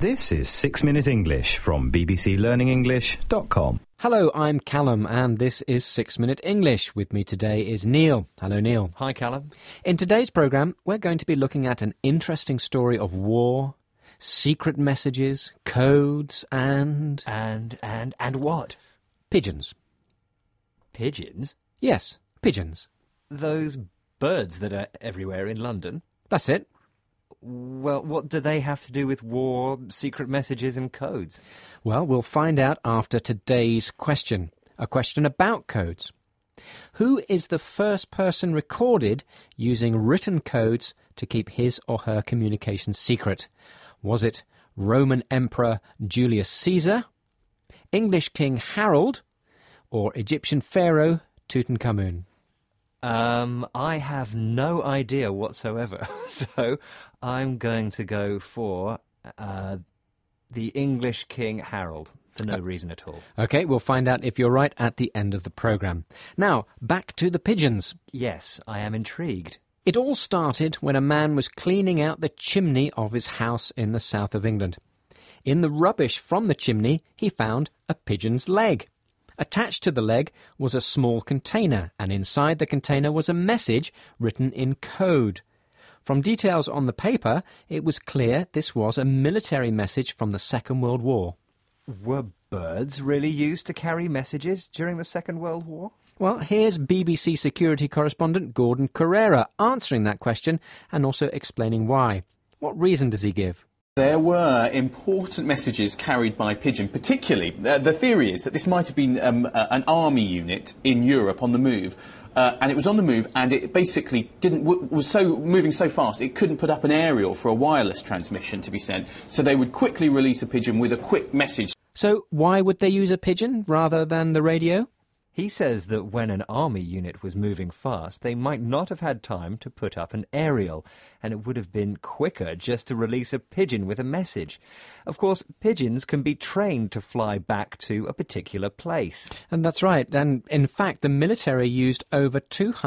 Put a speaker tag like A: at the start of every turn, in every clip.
A: This is 6 Minute English from bbclearningenglish.com.
B: Hello, I'm Callum, and this is 6 Minute English. With me today is Neil. Hello, Neil.
C: Hi, Callum.
B: In today's programme, we're going to be looking at an interesting story of war, secret messages, codes, and
C: what?
B: pigeons.
C: Pigeons?
B: Yes, pigeons.
C: Those birds that are everywhere in London?
B: That's it.
C: Well, what do they have to do with war, secret messages and codes?
B: Well, we'll find out after today's question. A question about codes. Who is the first person recorded using written codes to keep his or her communications secret? Was it Roman Emperor Julius Caesar, English King Harold, or Egyptian Pharaoh Tutankhamun?
C: I have no idea whatsoever, so I'm going to go for the English King Harold, for no reason at all.
B: OK, we'll find out if you're right at the end of the programme. Now, back to the pigeons.
C: Yes, I am intrigued.
B: It all started when a man was cleaning out the chimney of his house in the south of England. In the rubbish from the chimney, he found a pigeon's leg. Attached to the leg was a small container, and inside the container was a message written in code. From details on the paper, it was clear this was a military message from the Second World War.
C: Were birds really used to carry messages during the Second World War?
B: Well, here's BBC security correspondent Gordon Carrera answering that question and also explaining why. What reason does he give?
D: There were important messages carried by pigeon, particularly, the theory is that this might have been an army unit in Europe on the move, and it was on the move, and it basically was moving so fast it couldn't put up an aerial for a wireless transmission to be sent, so they would quickly release a pigeon with a quick message.
B: So why would they use a pigeon rather than the radio?
C: He says that when an army unit was moving fast, they might not have had time to put up an aerial, and it would have been quicker just to release a pigeon with a message. Of course, pigeons can be trained to fly back to a particular place.
B: And that's right, and in fact the military used over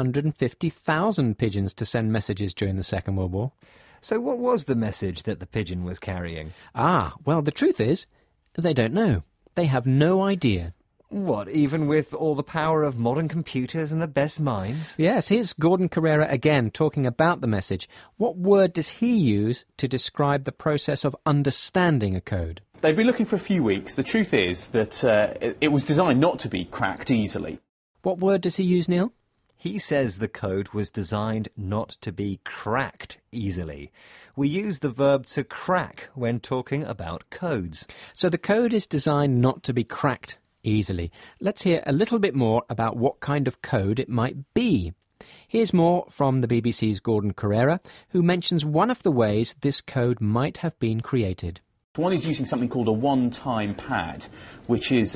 B: 250,000 pigeons to send messages during the Second World War.
C: So what was the message that the pigeon was carrying?
B: Well, the truth is, they don't know. They have no idea.
C: What, even with all the power of modern computers and the best minds?
B: Yes, here's Gordon Carrera again talking about the message. What word does he use to describe the process of understanding a code?
D: They've been looking for a few weeks. The truth is that it was designed not to be cracked easily.
B: What word does he use, Neil?
C: He says the code was designed not to be cracked easily. We use the verb to crack when talking about codes.
B: So the code is designed not to be cracked easily. Let's hear a little bit more about what kind of code it might be. Here's more from the BBC's Gordon Carrera, who mentions one of the ways this code might have been created.
D: One is using something called a one-time pad, which is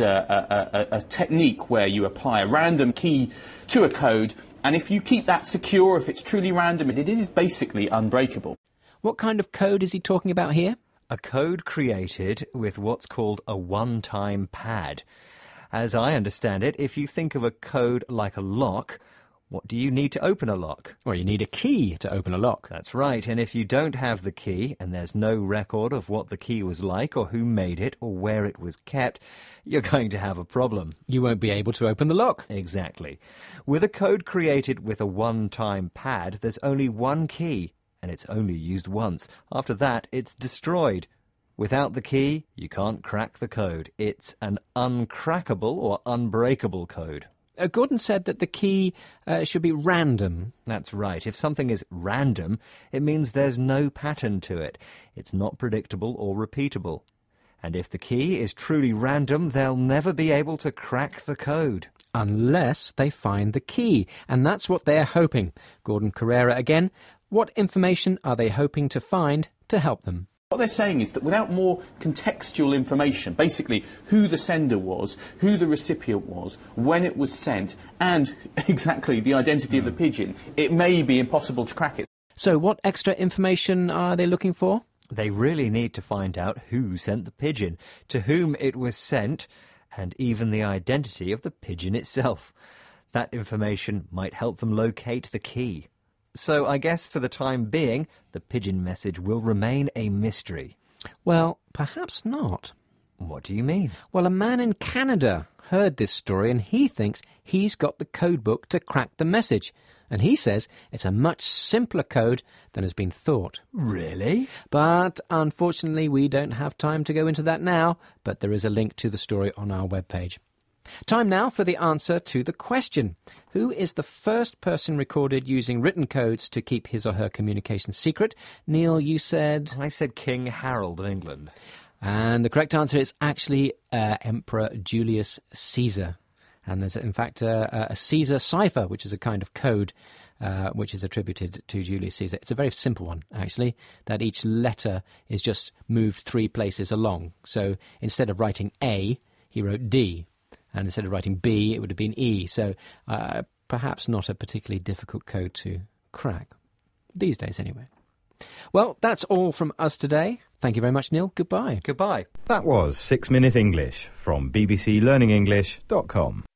D: a technique where you apply a random key to a code, and if you keep that secure, if it's truly random, it is basically unbreakable.
B: What kind of code is he talking about here?
C: A code created with what's called a one-time pad. As I understand it, if you think of a code like a lock, what do you need to open a lock?
B: Well, you need a key to open a lock.
C: That's right, and if you don't have the key, and there's no record of what the key was like, or who made it, or where it was kept, you're going to have a problem.
B: You won't be able to open the lock.
C: Exactly. With a code created with a one-time pad, there's only one key, and it's only used once. After that, it's destroyed. Without the key, you can't crack the code. It's an uncrackable or unbreakable code.
B: Gordon said that the key should be random.
C: That's right. If something is random, it means there's no pattern to it. It's not predictable or repeatable. And if the key is truly random, they'll never be able to crack the code.
B: Unless they find the key. And that's what they're hoping. Gordon Carrera again. What information are they hoping to find to help them?
D: What they're saying is that without more contextual information, basically who the sender was, who the recipient was, when it was sent, and exactly the identity of the pigeon, it may be impossible to crack it.
B: So what extra information are they looking for?
C: They really need to find out who sent the pigeon, to whom it was sent, and even the identity of the pigeon itself. That information might help them locate the key. So I guess for the time being, the pigeon message will remain a mystery.
B: Well, perhaps not.
C: What do you mean?
B: Well, a man in Canada heard this story and he thinks he's got the code book to crack the message. And he says it's a much simpler code than has been thought.
C: Really?
B: But unfortunately, we don't have time to go into that now, but there is a link to the story on our webpage. Time now for the answer to the question. Who is the first person recorded using written codes to keep his or her communication secret? Neil, you said...
C: I said King Harold of England.
B: And the correct answer is actually Emperor Julius Caesar. And there's, in fact, a Caesar cipher, which is a kind of code which is attributed to Julius Caesar. It's a very simple one, actually, that each letter is just moved 3 places along. So instead of writing A, he wrote D. And instead of writing B, it would have been E. So perhaps not a particularly difficult code to crack. These days, anyway. Well, that's all from us today. Thank you very much, Neil. Goodbye.
C: Goodbye.
A: That was 6 Minute English from bbclearningenglish.com.